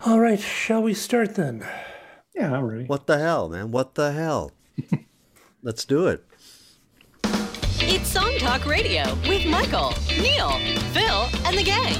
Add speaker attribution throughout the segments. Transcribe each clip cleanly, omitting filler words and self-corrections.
Speaker 1: All right, shall we start then?
Speaker 2: Yeah, I'm ready.
Speaker 3: What the hell, man? What the hell? Let's do it.
Speaker 4: It's Song Talk Radio with Michael, Neil, Phil, and the gang.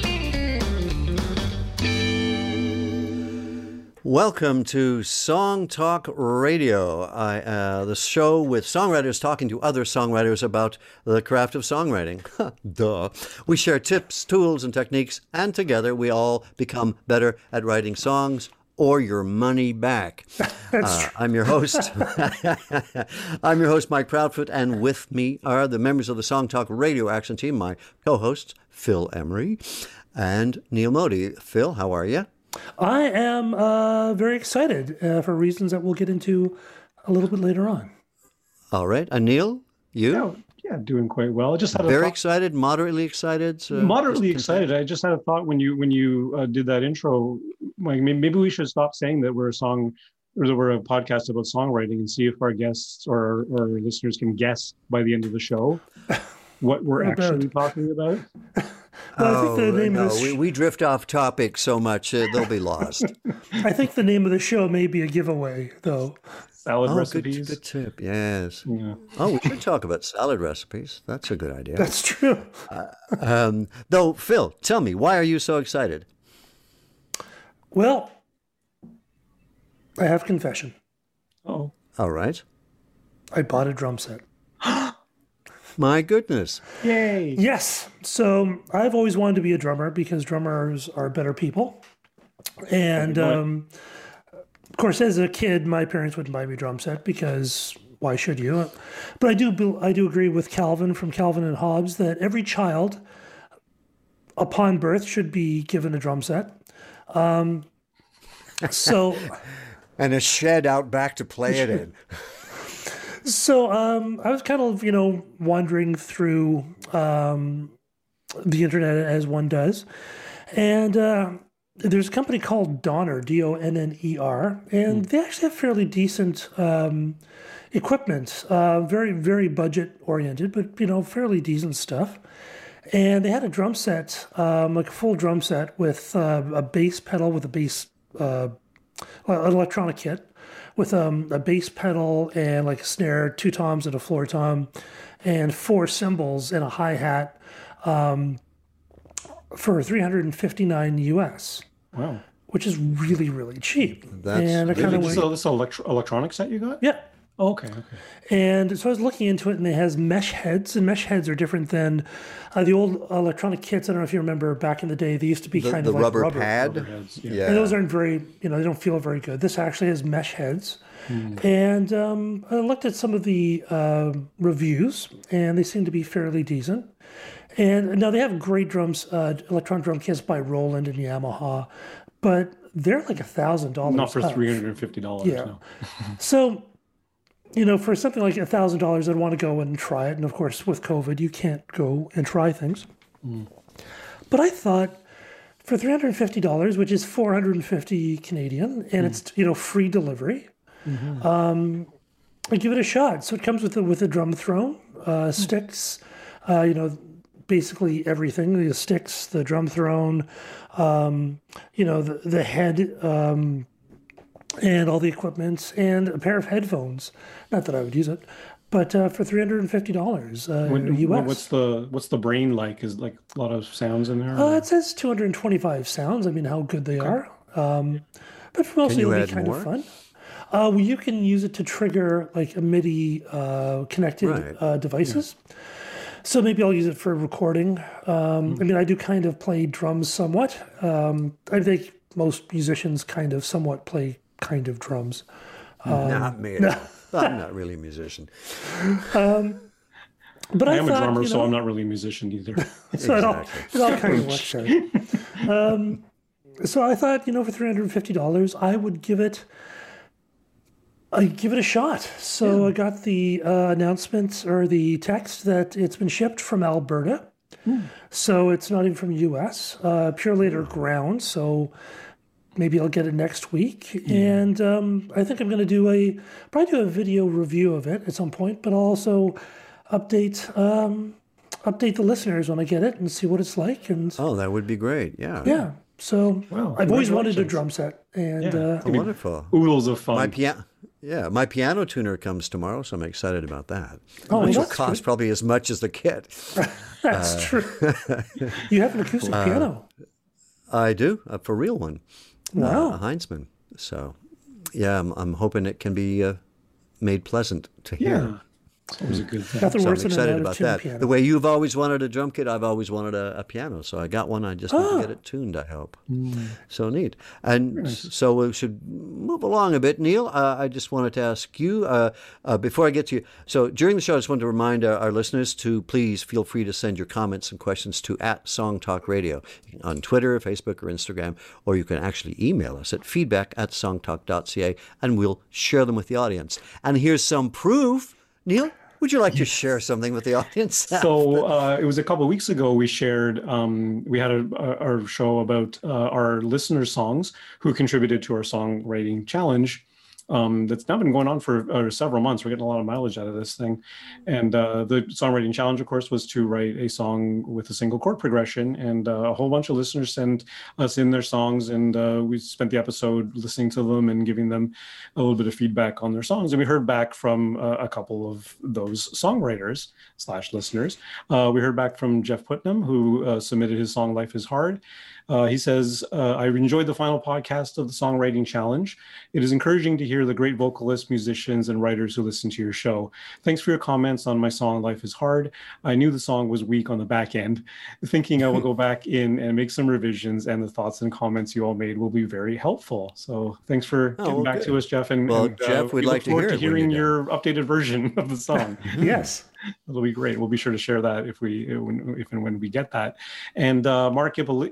Speaker 3: Welcome to Song Talk Radio, the show with songwriters talking to other songwriters about the craft of songwriting. Duh. We share tips, tools, and techniques, and together we all become better at writing songs or your money back. I'm your host. I'm your host, Mike Proudfoot, and with me are the members of the Song Talk Radio Action Team, my co-hosts, Phil Emery and Neil Modi. Phil, how are you?
Speaker 1: I am very excited for reasons that we'll get into a little bit later on.
Speaker 3: All right. And Neil, you?
Speaker 2: Yeah, doing quite well. I just had a
Speaker 3: very
Speaker 2: thought.
Speaker 3: Excited, moderately excited.
Speaker 2: Moderately excited. I just had a thought when you did that intro. Like maybe we should stop saying that we're a song or that we're a podcast about songwriting and see if our guests or our listeners can guess by the end of the show what we're actually talking about.
Speaker 1: Well, I think the name of this
Speaker 3: we drift off topic so much they'll be lost.
Speaker 1: I think the name of the show may be a giveaway, though.
Speaker 2: Salad recipes.
Speaker 3: Good tip. Yes.
Speaker 2: Yeah.
Speaker 3: Oh, we should talk about salad recipes. That's a good idea.
Speaker 1: That's true.
Speaker 3: Though, Phil, tell me, why are you so excited?
Speaker 1: Well, I have confession.
Speaker 2: Oh.
Speaker 3: All right.
Speaker 1: I bought a drum set.
Speaker 3: My goodness.
Speaker 2: Yay.
Speaker 1: Yes. So I've always wanted to be a drummer because drummers are better people. And of course, as a kid, my parents wouldn't buy me a drum set because why should you? But I do agree with Calvin from Calvin and Hobbes that every child upon birth should be given a drum set. So
Speaker 3: and a shed out back to play it in.
Speaker 1: So I was kind of, wandering through the internet as one does. And there's a company called Donner, Donner, and they actually have fairly decent equipment, very, very budget oriented, but, fairly decent stuff. And they had a drum set, like a full drum set with a bass pedal with a bass, an electronic kit, with a bass pedal and like a snare, 2 toms and a floor tom, and 4 cymbals and a hi-hat for $359 US.
Speaker 2: Wow.
Speaker 1: Which is really, really cheap.
Speaker 3: That's
Speaker 1: and I kind of
Speaker 2: So this electronic set you got?
Speaker 1: Yeah.
Speaker 2: Oh, okay.
Speaker 1: And so I was looking into it, and it has mesh heads, and mesh heads are different than the old electronic kits. I don't know if you remember back in the day; they used to be kind of like
Speaker 3: rubber pad.
Speaker 2: Rubber heads,
Speaker 3: Yeah.
Speaker 1: And those aren't very, they don't feel very good. This actually has mesh heads. And I looked at some of the reviews, and they seem to be fairly decent. And now they have great drums, electronic drum kits by Roland and Yamaha, but they're like $1,000.
Speaker 2: Not for $350.
Speaker 1: Yeah.
Speaker 2: No.
Speaker 1: So, for something like $1,000, I'd want to go and try it. And of course, with COVID, you can't go and try things. But I thought for $350, which is 450 Canadian, and it's, free delivery, I'd give it a shot. So it comes with a drum throne, sticks, basically everything, the sticks, the drum throne, the head, and all the equipment, and a pair of headphones. Not that I would use it, but for $350 US.
Speaker 2: What's the brain like? Is like a lot of sounds in there?
Speaker 1: It says 225 sounds. I mean, how good they are. But mostly it'll be kind of fun. Well, you can use it to trigger like a MIDI connected devices. Yeah. So maybe I'll use it for recording. I mean, I do kind of play drums somewhat. I think most musicians kind of somewhat play kind of drums.
Speaker 3: Not me. No. I'm not really a musician.
Speaker 1: But
Speaker 2: I am a drummer, so I'm not really a musician either.
Speaker 1: So exactly. it all kind of works out. So I thought, for $350, I'd give it a shot. So I got the announcement or the text that it's been shipped from Alberta. So it's not even from the U.S. Pure Later ground. So maybe I'll get it next week. And I think I'm going to probably do a video review of it at some point, but I'll also update the listeners when I get it and see what it's like. And
Speaker 3: oh, that would be great. Yeah.
Speaker 1: Yeah. So
Speaker 2: Wow,
Speaker 1: I've always wanted a
Speaker 2: congratulations.
Speaker 1: drum set, and
Speaker 2: Yeah.
Speaker 3: Oh, wonderful.
Speaker 2: Oodles of fun.
Speaker 3: My piano tuner comes tomorrow, so I'm excited about that.
Speaker 1: Oh,
Speaker 3: Which will
Speaker 1: that's
Speaker 3: cost probably as much as the kit.
Speaker 1: that's true. You have an acoustic piano.
Speaker 3: I do, for real one.
Speaker 1: Wow.
Speaker 3: A Heinzmann. So, yeah, I'm hoping it can be made pleasant to hear.
Speaker 2: Yeah. It's always a good thing.
Speaker 1: Nothing
Speaker 3: So I'm
Speaker 1: worse than an
Speaker 3: excited
Speaker 1: out of
Speaker 3: about
Speaker 1: tune
Speaker 3: that.
Speaker 1: piano.
Speaker 3: The way you've always wanted a drum kit, I've always wanted a piano. So I got one. I just need to get it tuned, I hope. So neat. And so we should move along a bit. Neil, I just wanted to ask you, before I get to you, so during the show, I just wanted to remind our listeners to please feel free to send your comments and questions to @SongTalkRadio on Twitter, Facebook, or Instagram, or you can actually email us at feedback@songtalk.ca, and we'll share them with the audience. And here's some proof. Neil, would you like to share something with the audience?
Speaker 2: So it was a couple of weeks ago. We shared. We had our show about our listener songs who contributed to our songwriting challenge. That's now been going on for several months. We're getting a lot of mileage out of this thing. And the songwriting challenge, of course, was to write a song with a single chord progression. And a whole bunch of listeners sent us in their songs. And we spent the episode listening to them and giving them a little bit of feedback on their songs. And we heard back from a couple of those songwriters / listeners. We heard back from Jeff Putnam, who submitted his song Life is Hard. He says, I enjoyed the final podcast of the Songwriting Challenge. It is encouraging to hear the great vocalists, musicians, and writers who listen to your show. Thanks for your comments on my song, Life is Hard. I knew the song was weak on the back end. Thinking I will go back in and make some revisions, and the thoughts and comments you all made will be very helpful. So thanks for getting back to us, Jeff. And
Speaker 3: Jeff, we'd
Speaker 2: we
Speaker 3: like to
Speaker 2: look
Speaker 3: hear
Speaker 2: forward
Speaker 3: it when
Speaker 2: hearing
Speaker 3: you're
Speaker 2: your updated version of the song.
Speaker 1: Yes.
Speaker 2: It'll be great. We'll be sure to share that if and when we get that. And Mark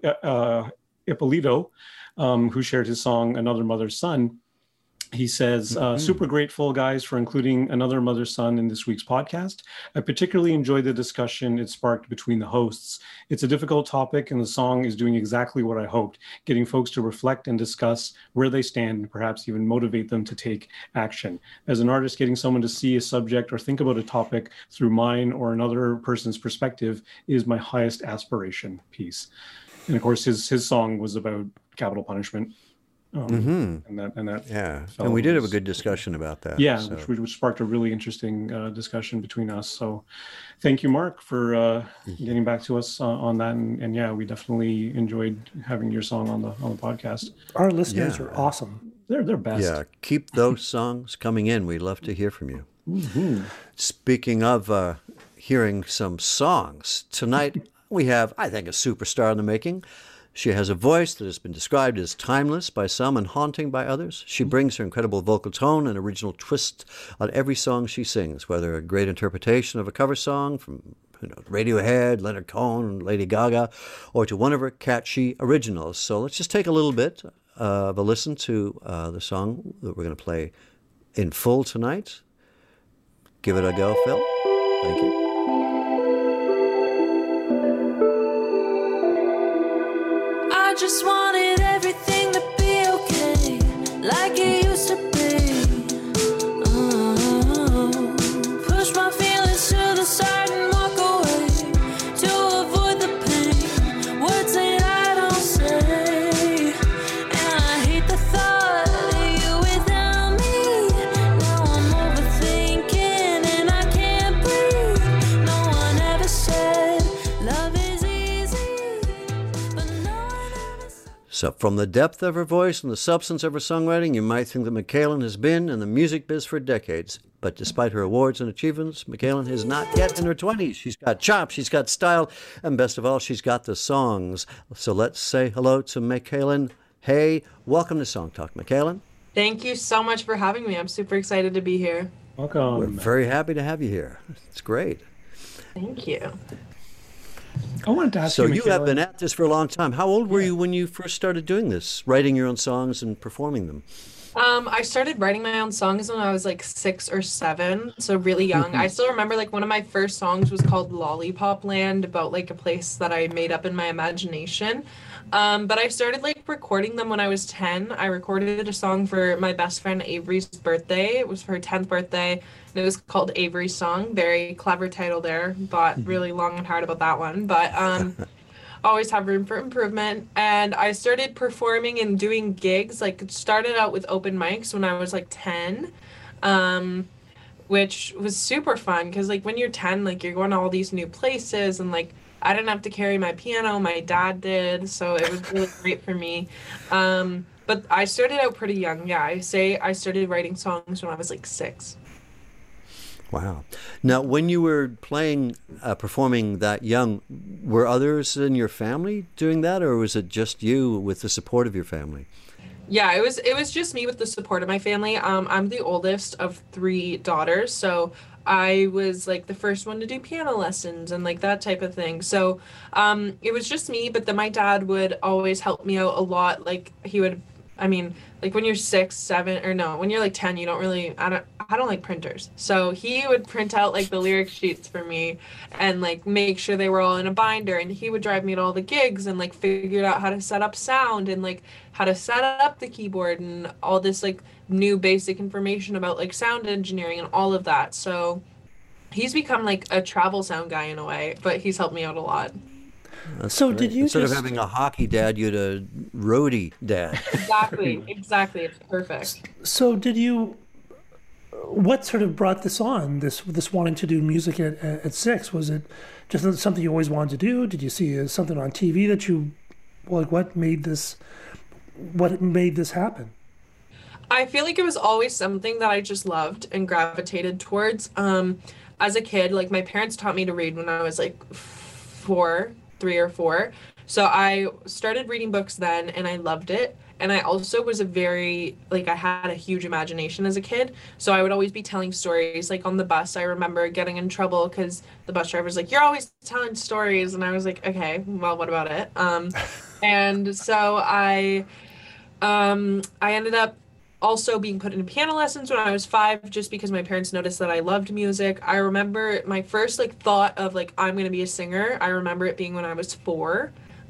Speaker 2: Ippolito, who shared his song Another Mother's Son, he says, super grateful, guys, for including Another Mother's Son in this week's podcast. I particularly enjoyed the discussion it sparked between the hosts. It's a difficult topic, and the song is doing exactly what I hoped, getting folks to reflect and discuss where they stand, and perhaps even motivate them to take action. As an artist, getting someone to see a subject or think about a topic through mine or another person's perspective is my highest aspiration. Peace. And of course, his song was about capital punishment. And that
Speaker 3: yeah, and we did have a good discussion about that.
Speaker 2: Yeah,
Speaker 3: so.
Speaker 2: which sparked a really interesting discussion between us. So thank you, Mark, for getting back to us on that. And yeah, we definitely enjoyed having your song on the podcast.
Speaker 1: Our listeners are awesome.
Speaker 2: They're best.
Speaker 3: Yeah, keep those songs coming in. We'd love to hear from you. Speaking of hearing some songs, tonight we have, I think, a superstar in the making. She has a voice that has been described as timeless by some and haunting by others. She brings her incredible vocal tone and original twist on every song she sings, whether a great interpretation of a cover song from Radiohead, Leonard Cohen, Lady Gaga, or to one of her catchy originals. So let's just take a little bit of a listen to the song that we're going to play in full tonight. Give it a go, Phil. Thank you.
Speaker 5: I just wanted everything to be okay, like it used to be. Push my feelings to the side and walk away to avoid the pain. Words that I don't say, and I hate the thought of you without me. Now I'm overthinking and I can't breathe. No one ever said love is easy, but no one ever said.
Speaker 3: So from the depth of her voice and the substance of her songwriting, you might think that Michaelan has been in the music biz for decades. But despite her awards and achievements, Michaelan is not yet in her 20s. She's got chops, she's got style, and best of all, she's got the songs. So let's say hello to Michaelan. Hey, welcome to Song Talk, Michaelan.
Speaker 6: Thank you so much for having me. I'm super excited to be here.
Speaker 2: Welcome.
Speaker 3: We're very happy to have you here. It's great.
Speaker 6: Thank you.
Speaker 2: I wanted to ask
Speaker 3: So
Speaker 2: you,
Speaker 3: you have
Speaker 2: Michaela,
Speaker 3: been at this for a long time. How old were you when you first started doing this, writing your own songs and performing them?
Speaker 6: I started writing my own songs when I was like 6 or 7, so really young. I still remember like one of my first songs was called Lollipop Land, about like a place that I made up in my imagination. But I started like recording them when I was 10. I recorded a song for my best friend Avery's birthday. It was for her 10th birthday, and it was called Avery's Song. Very clever title there. Thought really long and hard about that one. But always have room for improvement. And I started performing and doing gigs. Like, it started out with open mics when I was like 10. Which was super fun because like when you're 10, like you're going to all these new places, and like I didn't have to carry my piano, my dad did, so it was really great for me. But I started out pretty young. Yeah, I say I started writing songs when I was like 6.
Speaker 3: Wow. Now, when you were playing, performing that young, were others in your family doing that, or was it just you with the support of your family?
Speaker 6: Yeah, it was just me with the support of my family. I'm the oldest of 3 daughters, so I was like the first one to do piano lessons and like that type of thing. So it was just me, but then my dad would always help me out a lot. Like he would, I mean, like when you're 6, 7, or no, when you're like 10, you don't really, I don't like printers. So he would print out like the lyric sheets for me and like make sure they were all in a binder, and he would drive me to all the gigs and like figured out how to set up sound and like how to set up the keyboard and all this like new basic information about like sound engineering and all of that. So he's become like a travel sound guy in a way, but he's helped me out a lot.
Speaker 3: That's
Speaker 1: So
Speaker 3: great.
Speaker 1: did you
Speaker 3: Instead
Speaker 1: just-
Speaker 3: of having a hockey dad, you had a roadie dad.
Speaker 6: Exactly. It's perfect.
Speaker 1: So did you? What sort of brought this on? This wanting to do music at 6? Was it just something you always wanted to do? Did you see something on TV that you like? What made this? What made this happen?
Speaker 6: I feel like it was always something that I just loved and gravitated towards. As a kid, like my parents taught me to read when I was like 3 or 4. So I started reading books then, and I loved it. And I also was I had a huge imagination as a kid. So I would always be telling stories. Like on the bus, I remember getting in trouble because the bus driver was like, "You're always telling stories." And I was like, "Okay, well, what about it?" And so I ended up also being put into piano lessons when I was 5, just because my parents noticed that I loved music. I remember my first like thought of like I'm gonna be a singer. I remember it being when I was 4.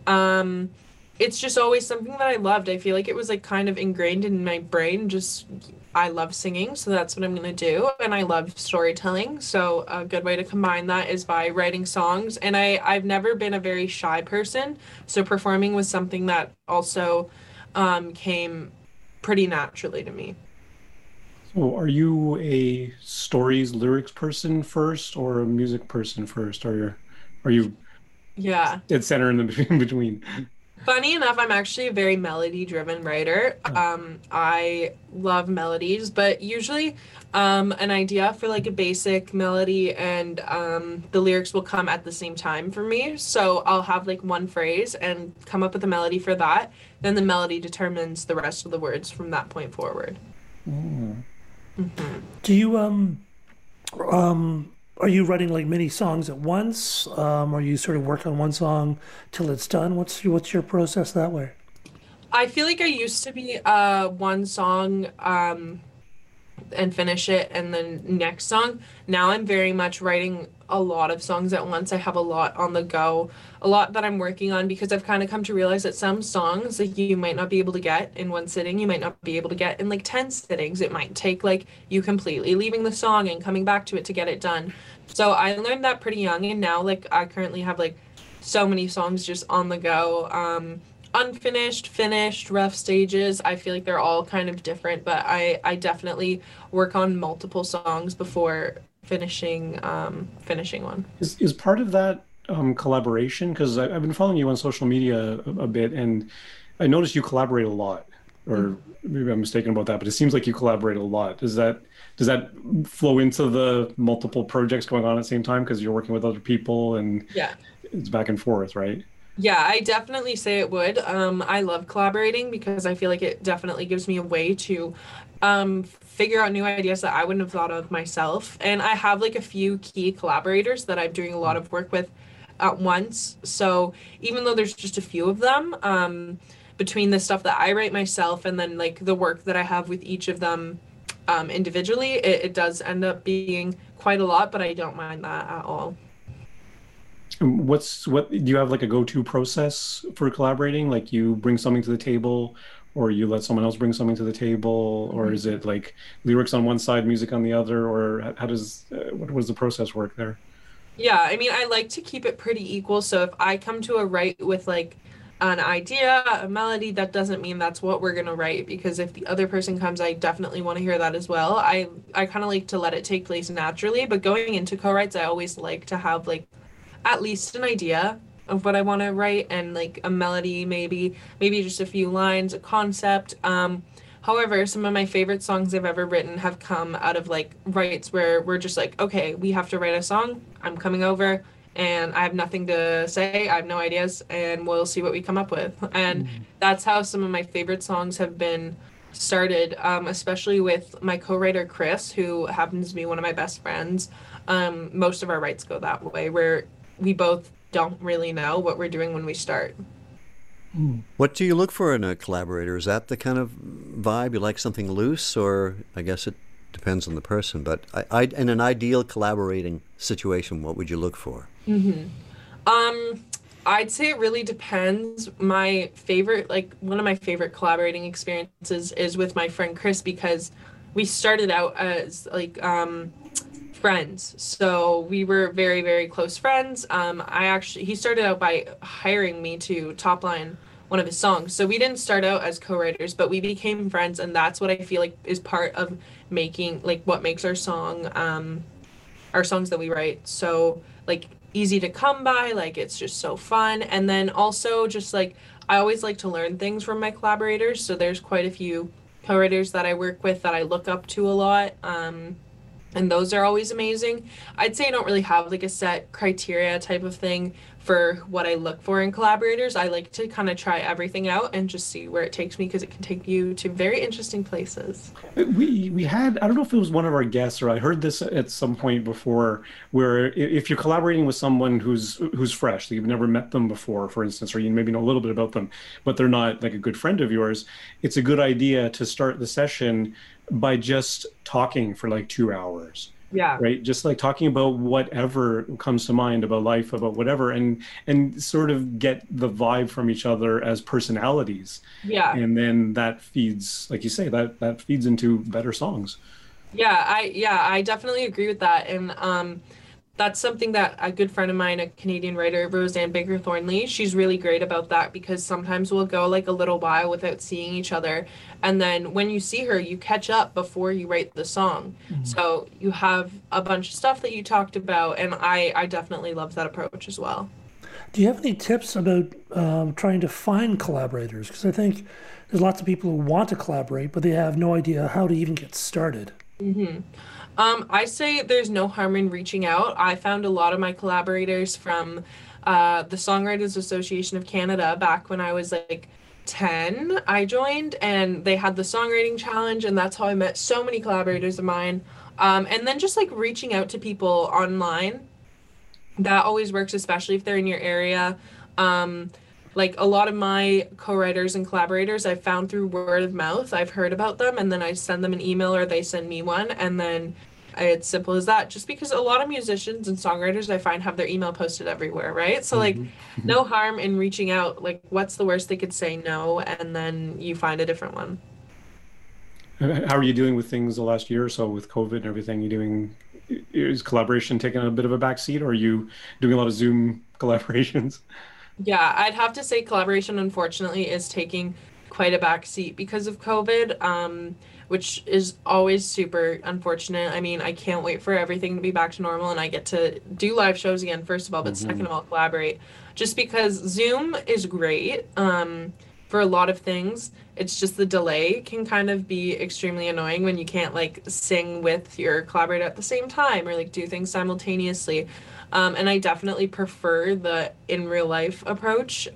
Speaker 6: It's just always something that I loved. I feel like it was like kind of ingrained in my brain. Just I love singing, so that's what I'm gonna do. And I love storytelling, so a good way to combine that is by writing songs. And I've never been a very shy person, so performing was something that also came pretty naturally to me.
Speaker 2: So are you a stories lyrics person first or a music person first? Or are you
Speaker 6: Yeah.
Speaker 2: dead center in the in between?
Speaker 6: Funny enough, I'm actually a very melody-driven writer. I love melodies, but usually an idea for like a basic melody and the lyrics will come at the same time for me. So I'll have like one phrase and come up with a melody for that. Then the melody determines the rest of the words from that point forward.
Speaker 1: Do you are you writing like many songs at once? Or you sort of work on one song till it's done? What's your process that way?
Speaker 6: I feel like I used to be one song and finish it and then next song. Now I'm very much writing a lot of songs at once. I have a lot on the go, a lot that I'm working on, because I've kind of come to realize that some songs like you might not be able to get in one sitting, you might not be able to get in like 10 sittings. It might take like you completely leaving the song and coming back to it to get it done. So I learned that pretty young, and now like I currently have like so many songs just on the go. Unfinished, finished, rough stages. I feel like they're all kind of different, but I definitely work on multiple songs before finishing one.
Speaker 2: Is part of that collaboration? Because I've been following you on social media a bit, and I noticed you collaborate a lot. Or maybe I'm mistaken about that, but it seems like you collaborate a lot. Does that flow into the multiple projects going on at the same time because you're working with other people and
Speaker 6: Yeah.
Speaker 2: it's back and forth, right?
Speaker 6: Yeah, I definitely say it would. I love collaborating because I feel like it definitely gives me a way to figure out new ideas that I wouldn't have thought of myself. And I have like a few key collaborators that I'm doing a lot of work with at once. So even though there's just a few of them, between the stuff that I write myself and then like the work that I have with each of them individually, it does end up being quite a lot, but I don't mind that at all.
Speaker 2: What do you have like a go-to process for collaborating? Like you bring something to the table, or you let someone else bring something to the table, or is it like lyrics on one side, music on the other, or how does what does the process work there?
Speaker 6: Yeah, I mean, I like to keep it pretty equal. So if I come to a write with like an idea, a melody, that doesn't mean that's what we're gonna write because if the other person comes, I definitely want to hear that as well. I kind of like to let it take place naturally, but going into co-writes, I always like to have like at least an idea of what I want to write and like a melody, maybe just a few lines, a concept. However, some of my favorite songs I've ever written have come out of like writes where we're just like, okay, we have to write a song. I'm coming over and I have nothing to say. I have no ideas and we'll see what we come up with. And that's how some of my favorite songs have been started, especially with my co-writer Chris, who happens to be one of my best friends. Most of our writes go that way, where we both don't really know what we're doing when we start.
Speaker 3: What do you look for in a collaborator? Is that the kind of vibe? You like something loose, or I guess it depends on the person, but in an ideal collaborating situation, what would you look for?
Speaker 6: I'd say it really depends. My favorite, like one of my favorite collaborating experiences is with my friend Chris because we started out as like friends. So we were very, very close friends. He started out by hiring me to top line one of his songs. So we didn't start out as co-writers, but we became friends, and that's what I feel like is part of making like what makes our songs that we write so like easy to come by, like it's just so fun. And then also just like I always like to learn things from my collaborators. So there's quite a few co-writers that I work with that I look up to a lot. And those are always amazing. I'd say I don't really have like a set criteria type of thing for what I look for in collaborators. I like to kind of try everything out and just see where it takes me because it can take you to very interesting places.
Speaker 2: We had, I don't know if it was one of our guests or I heard this at some point before, where if you're collaborating with someone who's fresh, like you've never met them before, for instance, or you maybe know a little bit about them, but they're not like a good friend of yours, it's a good idea to start the session by just talking for like 2 hours.
Speaker 6: Yeah.
Speaker 2: Right. Just like talking about whatever comes to mind about life, about whatever, and sort of get the vibe from each other as personalities.
Speaker 6: Yeah.
Speaker 2: And then that feeds, like you say, that feeds into better songs.
Speaker 6: Yeah, I definitely agree with that. And that's something that a good friend of mine, a Canadian writer, Roseanne Baker Thornley, she's really great about that because sometimes we'll go like a little while without seeing each other. And then when you see her, you catch up before you write the song. Mm-hmm. So you have a bunch of stuff that you talked about. And I definitely love that approach as well.
Speaker 1: Do you have any tips about trying to find collaborators? Because I think there's lots of people who want to collaborate, but they have no idea how to even get started.
Speaker 6: Mm-hmm. I say there's no harm in reaching out. I found a lot of my collaborators from the Songwriters Association of Canada back when I was like 10. I joined and they had the songwriting challenge, and that's how I met so many collaborators of mine. And then just like reaching out to people online, that always works, especially if they're in your area. Like a lot of my co-writers and collaborators I've found through word of mouth. I've heard about them and then I send them an email or they send me one, and then it's simple as that. Just because a lot of musicians and songwriters I find have their email posted everywhere, right? So like no harm in reaching out. Like what's the worst they could say? No, and then you find a different one.
Speaker 2: How are you doing with things the last year or so with COVID and everything? Is collaboration taking a bit of a backseat, or are you doing a lot of Zoom collaborations?
Speaker 6: Yeah, I'd have to say collaboration, unfortunately, is taking quite a back seat because of COVID, which is always super unfortunate. I mean, I can't wait for everything to be back to normal and I get to do live shows again, first of all, but second of all, collaborate. Just because Zoom is great for a lot of things. It's just the delay can kind of be extremely annoying when you can't like sing with your collaborator at the same time or like do things simultaneously. And I definitely prefer the in real life approach.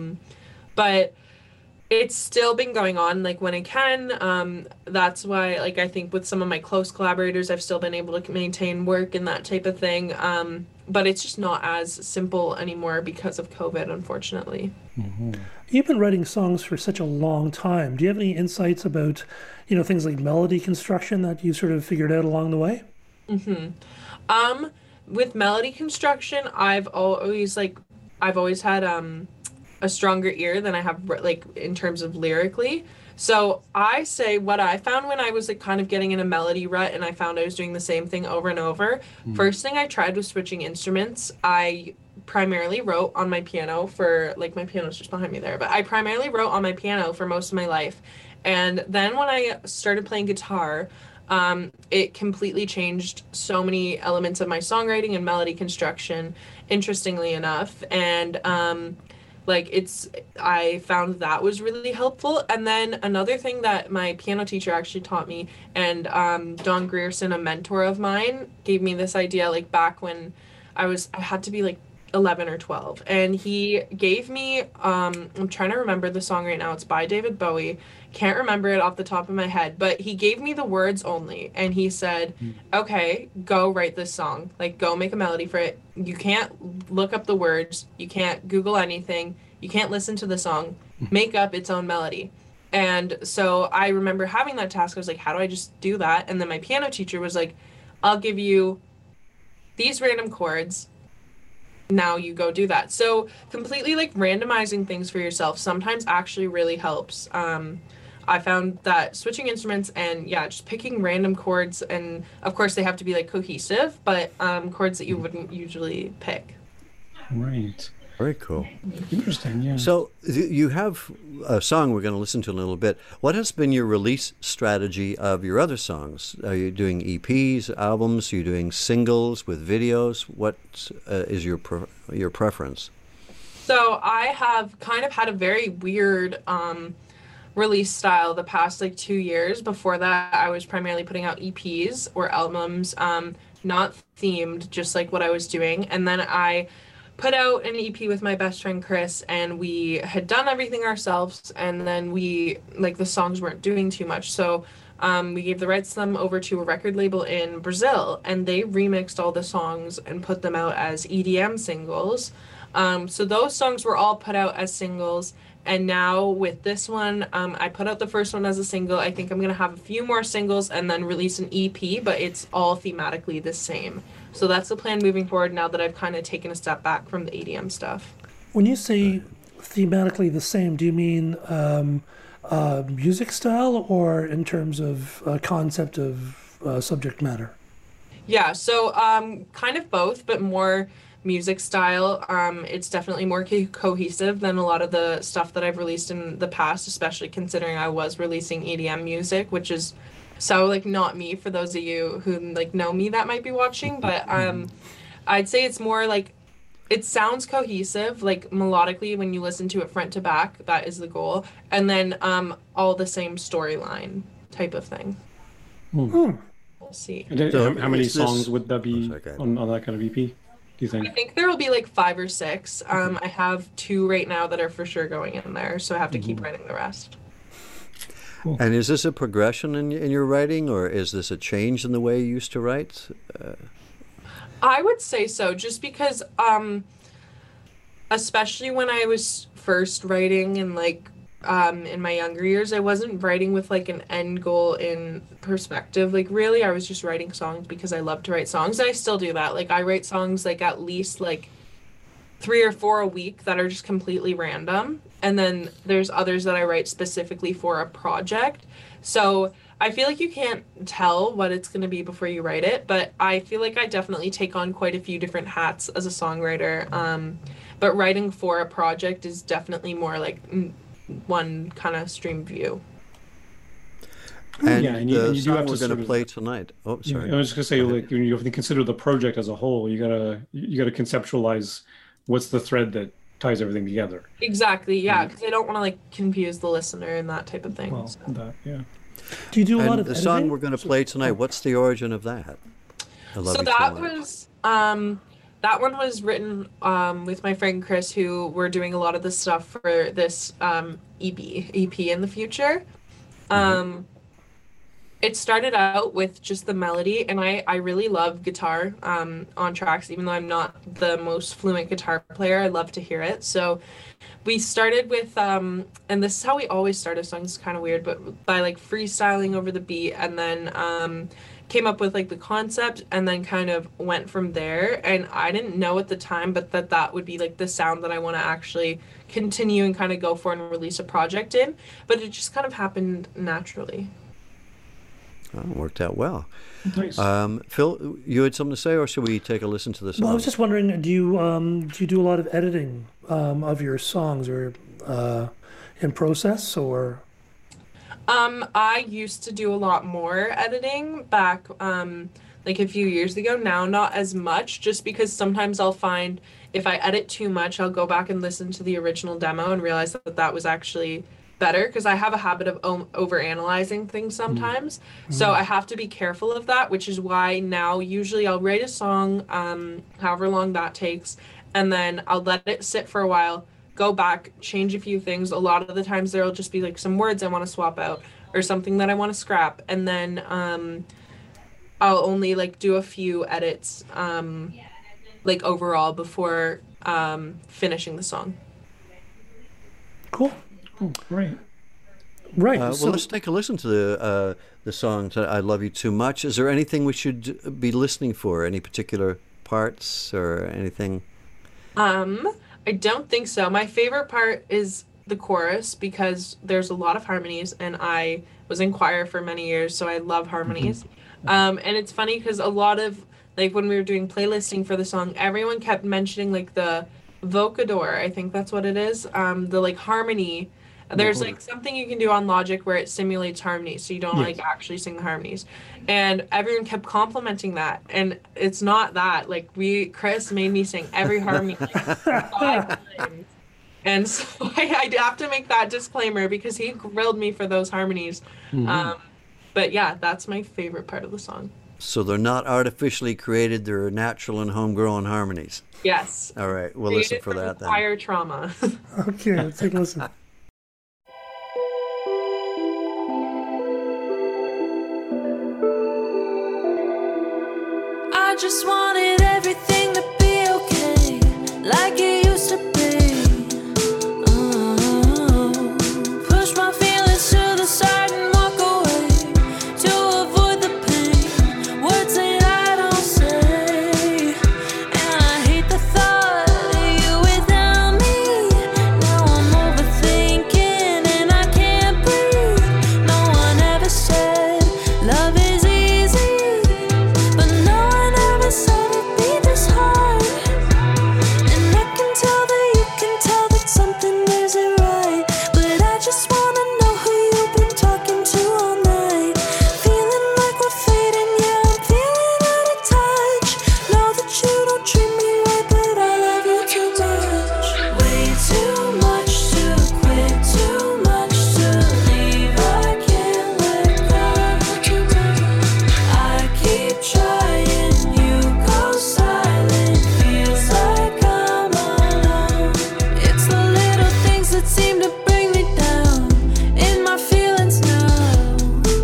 Speaker 6: But it's still been going on like when it can. That's why like I think with some of my close collaborators, I've still been able to maintain work and that type of thing. But it's just not as simple anymore because of COVID, unfortunately.
Speaker 1: Mm-hmm. You've been writing songs for such a long time. Do you have any insights about, things like melody construction that you sort of figured out along the way?
Speaker 6: Mm-hmm. With melody construction, I've always had a stronger ear than I have like in terms of lyrically. So I say what I found when I was like kind of getting in a melody rut and I found I was doing the same thing over and over. First thing I tried was switching instruments. I primarily wrote on my piano for, like, my piano's just behind me there, but I primarily wrote on my piano for most of my life. And then when I started playing guitar, it completely changed so many elements of my songwriting and melody construction, interestingly enough. And I found that was really helpful. And then another thing that my piano teacher actually taught me, and Don Grierson, a mentor of mine, gave me this idea, like, back when I had to be like 11 or 12, and he gave me I'm trying to remember the song right now. It's by David Bowie. Can't remember it off the top of my head, but he gave me the words only, and he said, okay, go write this song, like, go make a melody for it. You can't look up the words, you can't Google anything, you can't listen to the song, make up its own melody. And so I remember having that task. I was like, how do I just do that? And then my piano teacher was like, I'll give you these random chords, now you go do that. So completely, like, randomizing things for yourself sometimes actually really helps. I found that switching instruments and just picking random chords, and of course they have to be like cohesive, but chords that you wouldn't usually pick.
Speaker 2: Right.
Speaker 3: Very cool.
Speaker 2: Interesting, yeah.
Speaker 3: So you have a song we're going to listen to in a little bit. What has been your release strategy of your other songs? Are you doing EPs, albums? Are you doing singles with videos? What is your preference?
Speaker 6: So I have kind of had a very weird release style the past like 2 years. Before that, I was primarily putting out EPs or albums, not themed, just like what I was doing. And then I put out an EP with my best friend Chris, and we had done everything ourselves, and then the songs weren't doing too much, so we gave the rights to them over to a record label in Brazil, and they remixed all the songs and put them out as EDM singles. So those songs were all put out as singles, and now with this one, I put out the first one as a single. I think I'm going to have a few more singles and then release an EP, but it's all thematically the same. So that's the plan moving forward now that I've kind of taken a step back from the EDM stuff.
Speaker 1: When you say thematically the same, do you mean music style or in terms of concept of subject matter?
Speaker 6: Yeah, so kind of both, but more music style. It's definitely more cohesive than a lot of the stuff that I've released in the past, especially considering I was releasing EDM music, which is so, like, not me for those of you who, like, know me that might be watching, but I'd say it's more like, it sounds cohesive, like, melodically when you listen to it front to back. That is the goal. And then all the same storyline type of thing. We'll see.
Speaker 2: And how many songs would that be on that kind of EP, do you think?
Speaker 6: I think there will be like 5 or 6. I have 2 right now that are for sure going in there, so I have to keep writing the rest.
Speaker 2: Cool.
Speaker 3: And is this a progression in your writing, or is this a change in the way you used to write?
Speaker 6: I would say so, just because, especially when I was first writing and like in my younger years, I wasn't writing with like an end goal in perspective. Like, really, I was just writing songs because I love to write songs, and I still do that. Like, I write songs like at least like 3 or 4 a week that are just completely random. And then there's others that I write specifically for a project. So I feel like you can't tell what it's going to be before you write it, but I feel like I definitely take on quite a few different hats as a songwriter. But writing for a project is definitely more like one kind of stream view.
Speaker 3: And,
Speaker 2: and
Speaker 3: the
Speaker 2: you do
Speaker 3: song
Speaker 2: have to
Speaker 3: we're going
Speaker 2: sort
Speaker 3: to
Speaker 2: of
Speaker 3: play tonight. Oh, sorry.
Speaker 2: I was just gonna say, like, you have to consider the project as a whole. You gotta conceptualize what's the thread that ties everything together.
Speaker 6: Exactly, yeah, because I don't want to like confuse the listener and that type of thing.
Speaker 2: Well,
Speaker 6: so.
Speaker 1: Do you do a lot
Speaker 3: And
Speaker 1: of
Speaker 3: the
Speaker 1: editing?
Speaker 3: song we're going to play tonight, what's the origin of that? I love
Speaker 6: So
Speaker 3: you
Speaker 6: that
Speaker 3: too much.
Speaker 6: was that one was written with my friend Chris, who we're doing a lot of the stuff for this EP in the future. It started out with just the melody, and I really love guitar on tracks, even though I'm not the most fluent guitar player. I love to hear it. So we started with, and this is how we always start a song. It's kind of weird, but by like freestyling over the beat, and then came up with like the concept and then kind of went from there. And I didn't know at the time, but that would be like the sound that I want to actually continue and kind of go for and release a project in. But it just kind of happened naturally.
Speaker 3: Oh, worked out well.
Speaker 2: Nice.
Speaker 3: Phil, you had something to say, or should we take a listen to the song?
Speaker 1: Well, I was just wondering, do you do a lot of editing of your songs, or in process, or?
Speaker 6: I used to do a lot more editing back, like a few years ago. Now, not as much, just because sometimes I'll find if I edit too much, I'll go back and listen to the original demo and realize that was actually better, because I have a habit of over-analyzing things sometimes. So I have to be careful of that, which is why now usually I'll write a song, however long that takes, and then I'll let it sit for a while, go back, change a few things. A lot of the times there'll just be like some words I want to swap out or something that I want to scrap, and then I'll only like do a few edits like overall before finishing the song.
Speaker 1: Cool.
Speaker 2: Oh, right.
Speaker 1: Right.
Speaker 3: Well,
Speaker 1: so,
Speaker 3: let's take a listen to the song "I Love You Too Much." Is there anything we should be listening for? Any particular parts or anything?
Speaker 6: I don't think so. My favorite part is the chorus, because there's a lot of harmonies, and I was in choir for many years, so I love harmonies. And it's funny because a lot of, like, when we were doing playlisting for the song, everyone kept mentioning like the vocador, I think that's what it is, the like harmony. There's like something you can do on Logic where it simulates harmonies, so you don't like actually sing the harmonies. And everyone kept complimenting that, and it's not that. Like, Chris made me sing every harmony like 5 times. And so I have to make that disclaimer because he grilled me for those harmonies. But yeah, that's my favorite part of the song.
Speaker 3: So they're not artificially created; they're natural and homegrown harmonies.
Speaker 6: Yes.
Speaker 3: All right, we'll listen for that then.
Speaker 6: Choir trauma.
Speaker 1: okay, let's take a listen.
Speaker 5: I just wanted everything to be okay, like it used to be. Push my feelings to the side and walk away to avoid the pain. Words that I don't say, and I hate the thought of you without me. Now I'm overthinking and I can't breathe. No one ever said love is easy, but no one ever said it'd be this hard. And I can tell that you can tell that something isn't right, but I just wanna know who you've been talking to all night. Feeling like we're fading, yeah, I'm feeling out of touch. Know that you don't treat me right, but I love you too much. Way too much to quit, too much to leave. I can't let go. I keep trying, you go silent. Feels like I'm alone. It's the little things that seem to bring me down. In my feelings now.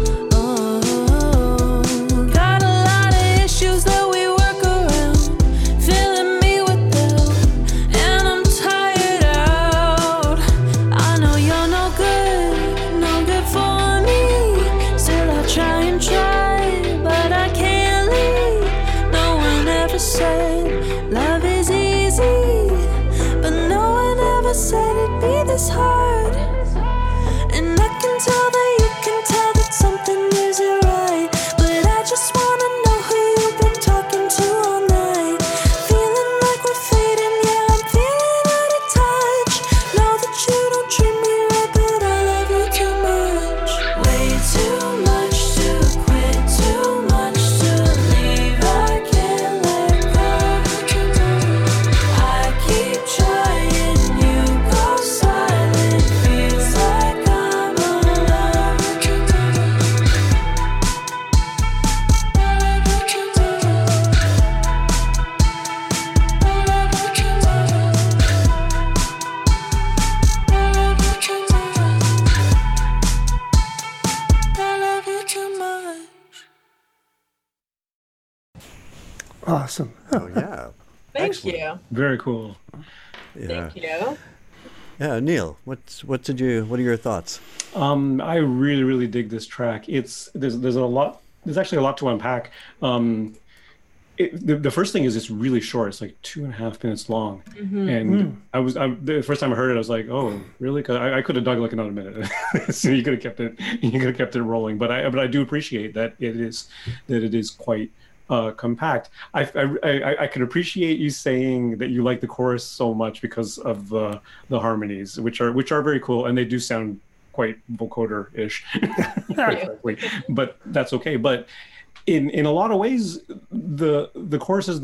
Speaker 5: Got a lot of issues that we work around, filling me with doubt, and I'm tired out. I know you're no good for me. Still I try, but I can't leave. No one ever said love is easy, but no one ever said it'd be this hard. And I can tell that you can tell that something isn't right, but I just wanna know who you've been talking to all night. Feeling like we're fading, yeah, I'm feeling out of touch. Know that you don't treat me right, but I love you too much. Way too much to quit, too much to leave. I can't let go. I keep trying, you go silent. Feels like I'm alone. I love you too much.
Speaker 1: Awesome.
Speaker 3: Oh yeah,
Speaker 6: Thank
Speaker 3: Excellent.
Speaker 6: you.
Speaker 2: Very cool.
Speaker 3: yeah,
Speaker 6: Thank you.
Speaker 3: yeah. Neil, what are your thoughts?
Speaker 2: I really dig this track. There's there's actually a lot to unpack. The first thing is it's really short. It's like 2.5 minutes long, and the first time I heard it, I was like, "Oh, really?" Because I could have dug like another minute, so you could have kept it. You could have kept it rolling. But I do appreciate that it is quite compact. I can appreciate you saying that you like the chorus so much because of the harmonies, which are very cool, and they do sound quite vocoder-ish, but that's okay. But in a lot of ways, the chorus is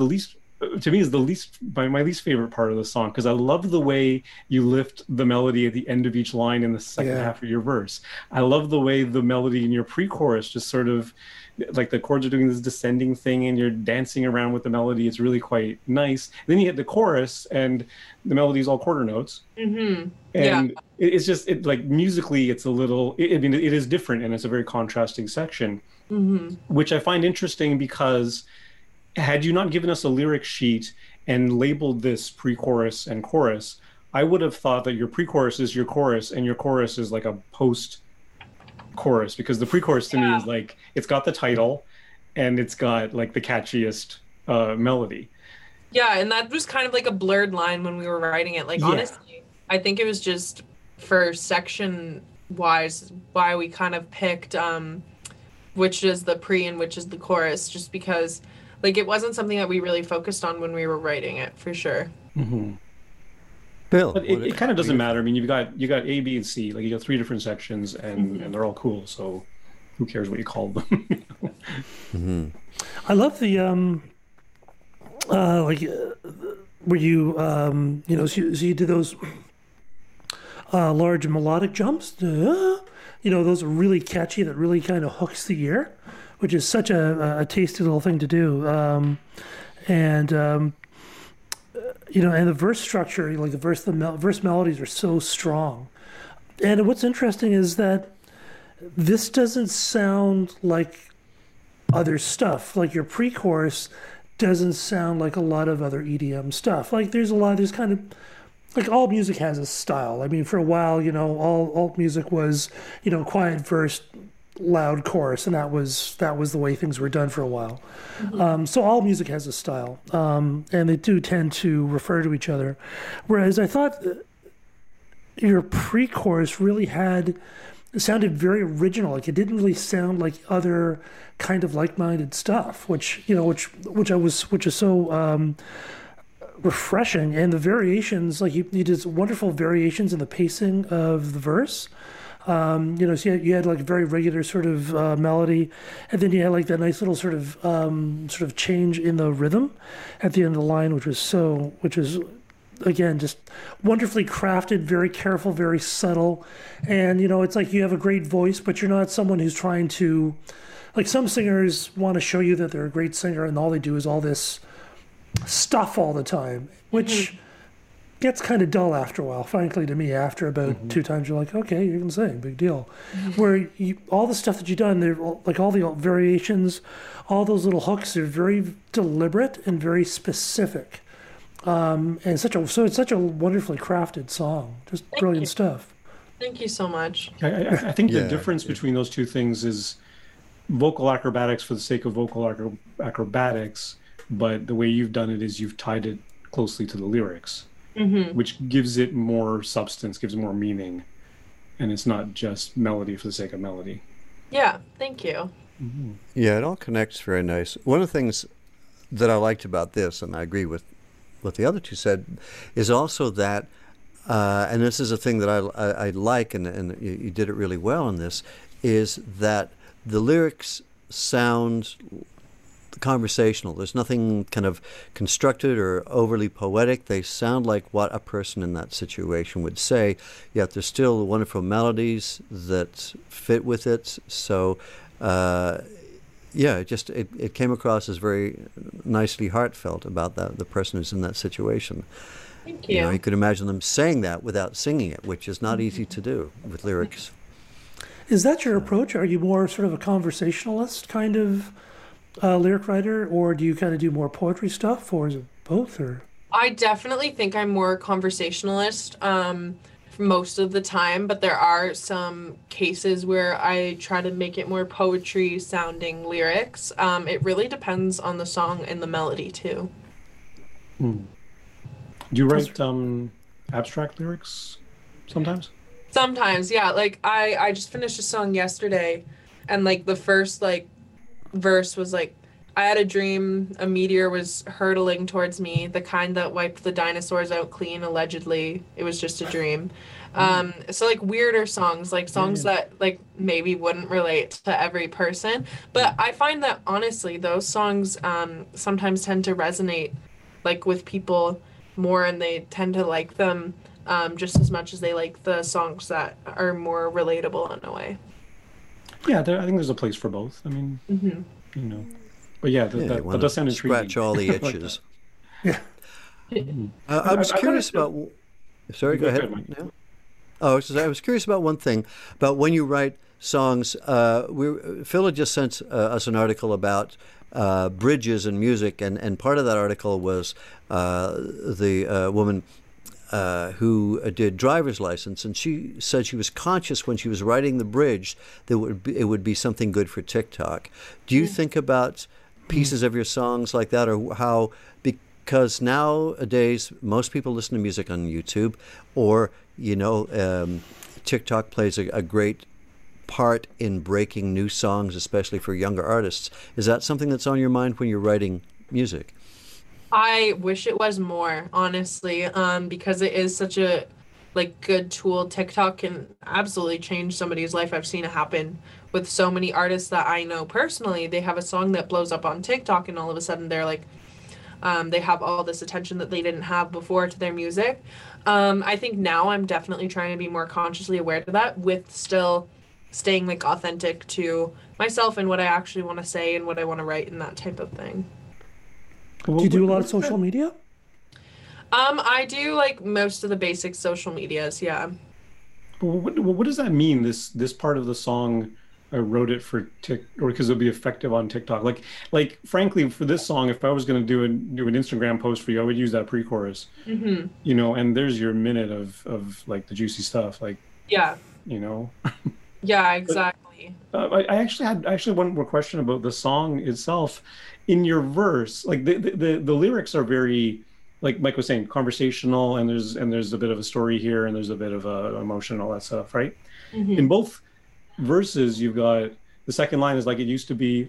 Speaker 2: my least favorite part of the song, because I love the way you lift the melody at the end of each line in the second half of your verse. I love the way the melody in your pre-chorus just sort of, like, the chords are doing this descending thing and you're dancing around with the melody. It's really quite nice. Then you hit the chorus and the melody is all quarter notes. And it's just, like, musically it's a little, it is different, and it's a very contrasting section. Which I find interesting, because had you not given us a lyric sheet and labeled this pre-chorus and chorus, I would have thought that your pre-chorus is your chorus and your chorus is like a post-chorus, because the pre-chorus to me is like, it's got the title and it's got like the catchiest melody.
Speaker 6: Yeah, and that was kind of like a blurred line when we were writing it. Like, honestly, I think it was just for section-wise why we kind of picked which is the pre and which is the chorus, just because, like, it wasn't something that we really focused on when we were writing it, for sure.
Speaker 3: Bill,
Speaker 2: but it kind of doesn't matter. I mean, you got A, B, and C. Like, you got 3 different sections, and they're all cool. So, who cares what you call them?
Speaker 1: I love the where you so you did those large melodic jumps. Those are really catchy. That really kind of hooks the ear, which is such a tasty little thing to do. And the verse structure, like the verse melodies are so strong. And what's interesting is that this doesn't sound like other stuff. Like, your pre-chorus doesn't sound like a lot of other EDM stuff. Like, there's kind of, like, all music has a style. I mean, for a while, all music was, quiet verse, loud chorus, and that was the way things were done for a while. So all music has a style, and they do tend to refer to each other. Whereas I thought your pre-chorus really sounded very original. Like, it didn't really sound like other kind of like-minded stuff, which is so refreshing. And the variations, like, you did wonderful variations in the pacing of the verse. So you had like a very regular sort of melody, and then you had like that nice little sort of change in the rhythm at the end of the line, which is again just wonderfully crafted, very careful, very subtle. And it's like you have a great voice, but you're not someone who's trying to, like, some singers want to show you that they're a great singer and all they do is all this stuff all the time, which gets kind of dull after a while, frankly, to me. After about 2 times, you're like, okay, you can sing, big deal. Where all the stuff that you've done, like all the variations, all those little hooks are very deliberate and very specific. And it's such a wonderfully crafted song, just brilliant stuff.
Speaker 6: Thank you so much.
Speaker 2: I think the difference between those two things is vocal acrobatics for the sake of vocal acrobatics, but the way you've done it is you've tied it closely to the lyrics, which gives it more substance, gives it more meaning, and it's not just melody for the sake of melody.
Speaker 6: Yeah, thank you.
Speaker 3: Yeah, it all connects very nice. One of the things that I liked about this, and I agree with what the other two said, is also that, and this is a thing that I like, and you did it really well in this, is that the lyrics sound conversational. There's nothing kind of constructed or overly poetic. They sound like what a person in that situation would say, yet there's still wonderful melodies that fit with it. So, it came across as very nicely heartfelt about the person who's in that situation.
Speaker 6: Thank you.
Speaker 3: You could imagine them saying that without singing it, which is not easy to do with lyrics.
Speaker 1: Is that your approach? Are you more sort of a conversationalist kind of lyric writer, or do you kind of do more poetry stuff, or is it both? Or
Speaker 6: I definitely think I'm more conversationalist. most of the time, but there are some cases where I try to make it more poetry sounding lyrics. It really depends on the song and the melody too.
Speaker 2: Do you write abstract lyrics sometimes?
Speaker 6: Sometimes, yeah. Like I just finished a song yesterday, and like the first like verse was like, I had a dream a meteor was hurtling towards me, the kind that wiped the dinosaurs out clean, allegedly. It was just a dream. So like weirder songs, like songs that like maybe wouldn't relate to every person. But I find that honestly, those songs sometimes tend to resonate like with people more, and they tend to like them just as much as they like the songs that are more relatable in a way.
Speaker 2: Yeah, I think there's a place for both. I mean, you know. But yeah, that does sound intriguing.
Speaker 3: Scratch all the itches.
Speaker 1: Yeah.
Speaker 3: I was curious about. Sorry, go ahead.
Speaker 2: Mike.
Speaker 3: Yeah. Oh, I was curious about one thing about when you write songs. Phil had just sent us an article about bridges and music, and part of that article was the woman who did driver's license, and she said she was conscious when she was writing the bridge that it would be something good for TikTok. Do you think about pieces of your songs like that, or how, because nowadays most people listen to music on YouTube, or TikTok plays a great part in breaking new songs, especially for younger artists. Is that something that's on your mind when you're writing music?
Speaker 6: I wish it was more, honestly, because it is such a like good tool. TikTok can absolutely change somebody's life. I've seen it happen with so many artists that I know personally. They have a song that blows up on TikTok, and all of a sudden they're like, they have all this attention that they didn't have before to their music. I think now I'm definitely trying to be more consciously aware of that, with still staying like authentic to myself and what I actually want to say and what I want to write and that type of thing.
Speaker 1: Do you do a lot of social media?
Speaker 6: I do like most of the basic social medias, yeah.
Speaker 2: What does that mean? This part of the song, I wrote it for or because it'll be effective on TikTok. Like frankly, for this song, if I was going to do an Instagram post for you, I would use that pre-chorus. And there's your minute of like the juicy stuff, like
Speaker 6: yeah, yeah, exactly.
Speaker 2: I actually had one more question about the song itself. In your verse, like the lyrics are very, like Mike was saying, conversational, and there's a bit of a story here, and there's a bit of emotion and all that stuff, right? In both verses, you've got the second line is like, it used to be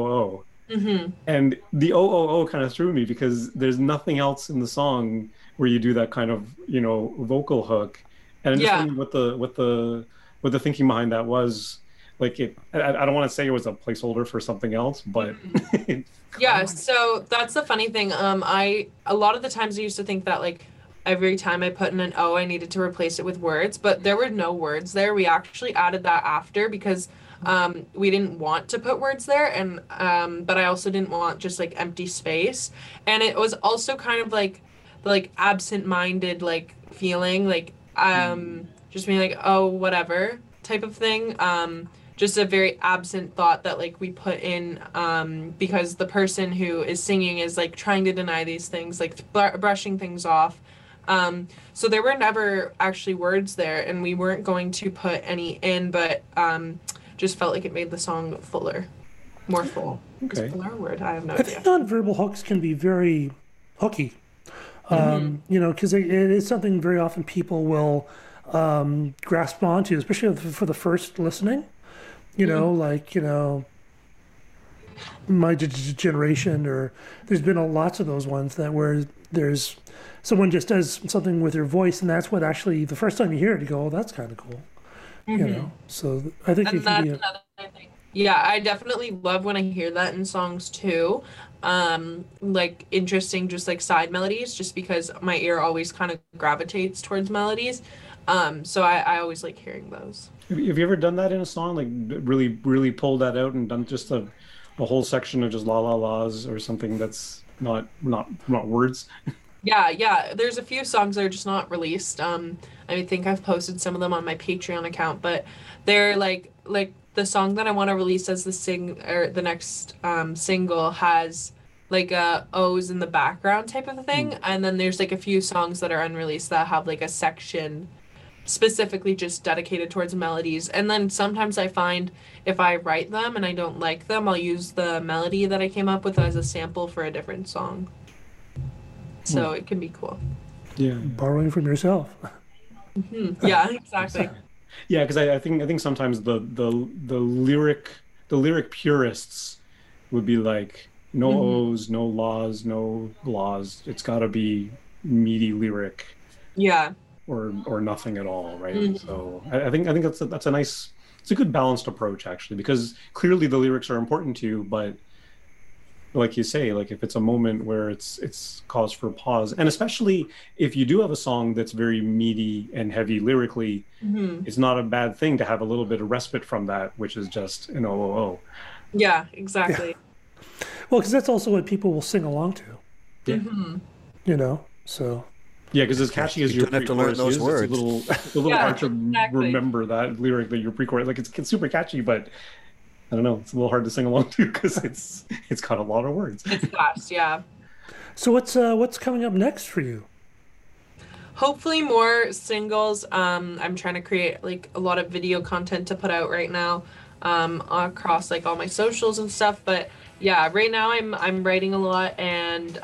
Speaker 2: and the kind of threw me, because there's nothing else in the song where you do that kind of vocal hook, and I'm just wondering what the thinking behind that was. Like I don't want to say it was a placeholder for something else, but
Speaker 6: yeah. So that's the funny thing. A lot of the times I used to think that like every time I put in an O, I needed to replace it with words, but there were no words there. We actually added that after because we didn't want to put words there, and but I also didn't want just like empty space, and it was also kind of like the like absent-minded like feeling, like just being like, oh, whatever type of thing. Just a very absent thought that like we put in because the person who is singing is like trying to deny these things, like brushing things off. So there were never actually words there, and we weren't going to put any in, but just felt like it made the song fuller, more full.
Speaker 2: Okay.
Speaker 6: Is fuller a word? I have no
Speaker 1: I
Speaker 6: idea.
Speaker 1: think nonverbal hooks can be very hooky, because it is something very often people will grasp onto, especially for the first listening. My generation, or there's been lots of those ones that where there's someone just does something with their voice, and that's what actually the first time you hear it, you go, oh, that's kind of cool. So I think
Speaker 6: And
Speaker 1: it
Speaker 6: that's
Speaker 1: can be
Speaker 6: another thing. Yeah, I definitely love when I hear that in songs too. Like interesting, just like side melodies, just because my ear always kind of gravitates towards melodies. So I always like hearing those.
Speaker 2: Have you ever done that in a song, like really, really pulled that out and done just a whole section of just la la la's or something that's not words?
Speaker 6: Yeah. There's a few songs that are just not released. I think I've posted some of them on my Patreon account, but they're like the song that I want to release as the next single has like O's in the background type of a thing, and then there's like a few songs that are unreleased that have like a section specifically just dedicated towards melodies. And then sometimes I find if I write them and I don't like them, I'll use the melody that I came up with as a sample for a different song. So it can be cool.
Speaker 2: Yeah.
Speaker 1: Borrowing from yourself.
Speaker 6: Yeah, exactly.
Speaker 2: Yeah, because I think sometimes the lyric purists would be like, no O's, no laws, no laws. It's got to be meaty lyric,
Speaker 6: Yeah.
Speaker 2: or nothing at all, right? So I think that's a nice, it's a good balanced approach actually, because clearly the lyrics are important to you, but like you say, like if it's a moment where it's cause for pause, and especially if you do have a song that's very meaty and heavy lyrically, it's not a bad thing to have a little bit of respite from that, which is just an OOO.
Speaker 6: Yeah, exactly.
Speaker 1: Well, because that's also what people will sing along to.
Speaker 2: Yeah.
Speaker 1: You know, so.
Speaker 2: Yeah, because as catchy as
Speaker 3: You
Speaker 2: your
Speaker 3: don't have to learn
Speaker 2: pre-chorus
Speaker 3: those
Speaker 2: is,
Speaker 3: words.
Speaker 2: it's a little
Speaker 6: Yeah,
Speaker 2: hard to
Speaker 6: exactly.
Speaker 2: remember that lyric that your pre-chorus. Like it's super catchy, but I don't know, it's a little hard to sing along to because it's got a lot of words.
Speaker 6: It's fast, yeah.
Speaker 1: So what's coming up next for you?
Speaker 6: Hopefully more singles. I'm trying to create like a lot of video content to put out right now, across like all my socials and stuff. But yeah, right now I'm writing a lot, and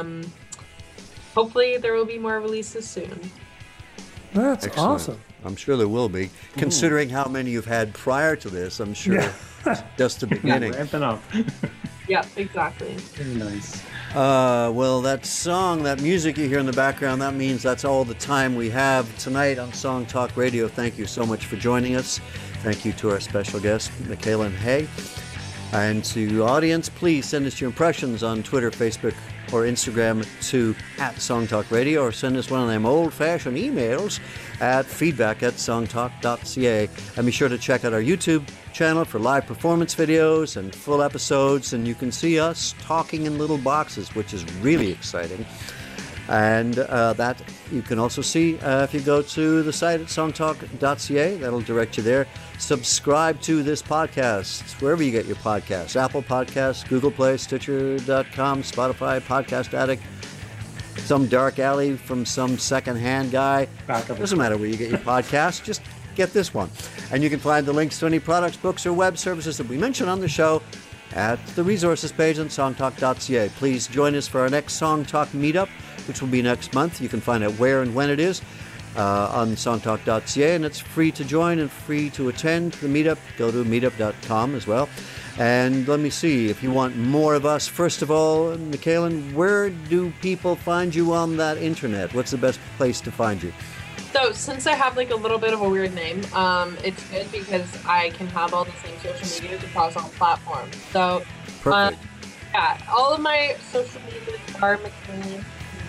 Speaker 6: hopefully there will be more releases soon.
Speaker 1: That's
Speaker 3: Excellent.
Speaker 1: awesome.
Speaker 3: I'm sure there will be. Considering how many you've had prior to this, I'm sure it's just the beginning.
Speaker 2: Ramping up.
Speaker 6: Yeah, exactly.
Speaker 2: Very nice.
Speaker 3: Well, that song, that music you hear in the background, that means that's all the time we have tonight on Song Talk Radio. Thank you so much for joining us. Thank you to our special guest, Michaela Hay. And to the audience, please send us your impressions on Twitter, Facebook, or Instagram to @SongTalkRadio, or send us one of them old-fashioned emails at feedback@songtalk.ca. And be sure to check out our YouTube channel for live performance videos and full episodes, and you can see us talking in little boxes, which is really exciting. And that you can also see if you go to the site at songtalk.ca. That'll direct you there. Subscribe to this podcast wherever you get your podcasts. Apple Podcasts, Google Play, Stitcher.com, Spotify, Podcast Addict, some dark alley from some second-hand guy. Doesn't matter where you get your podcast. Just get this one. And you can find the links to any products, books, or web services that we mention on the show at the resources page on songtalk.ca. Please join us for our next Song Talk meetup, which will be next month. You can find out where and when it is on songtalk.ca, and it's free to join and free to attend the meetup. Go to meetup.com as well. And let me see, if you want more of us, first of all, Michaela, where do people find you on that internet? What's the best place to find you?
Speaker 6: So since I have like a little bit of a weird name, it's good because I can have all the same social medias across all platforms. So
Speaker 3: Perfect.
Speaker 6: yeah, all of my social medias are McKillen.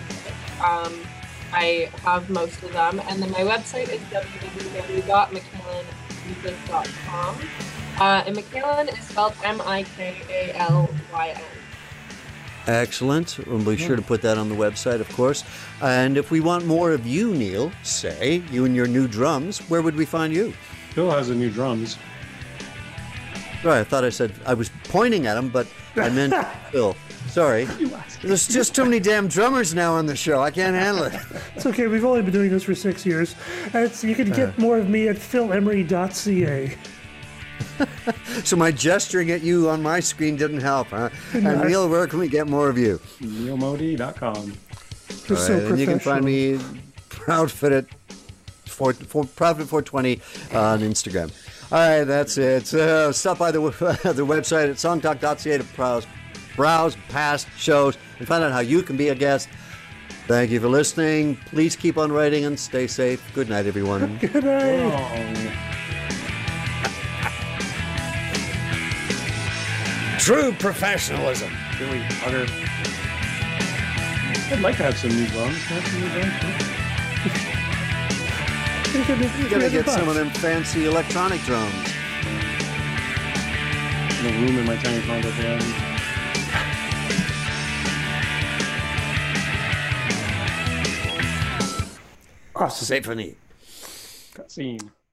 Speaker 6: I have most of them, and then my website is www.mckallenmusic.com. And McKallen is spelled Mikalyn.
Speaker 3: Excellent. We'll be sure to put that on the website, of course. And if we want more of you, Neil, say, you and your new drums, where would we find you?
Speaker 2: Phil has a new drums.
Speaker 3: Sorry, I thought I said, I was pointing at him, but I meant Phil. Sorry. There's just too many damn drummers now on the show. I can't handle it.
Speaker 1: It's okay. We've only been doing this for 6 years. You can get more of me at philemery.ca.
Speaker 3: So my gesturing at you on my screen didn't help, huh? And Neil, where can we get more of you?
Speaker 2: neilmodi.com.
Speaker 1: We're so
Speaker 3: and you can find me Proudfit Proudfit 420 on Instagram. All right, that's it. Stop by the website at songtalk.ca to browse past shows and find out how you can be a guest. Thank you for listening. Please keep on writing and stay safe. Good night, everyone.
Speaker 1: Good night.
Speaker 3: True professionalism.
Speaker 2: Really utter. I'd like to have some new drums. Can I have some new drums?
Speaker 3: You gotta get some of them fancy electronic drums.
Speaker 2: No room in my tiny condo for them.
Speaker 3: Awesome. Symphony.
Speaker 2: Cutscene.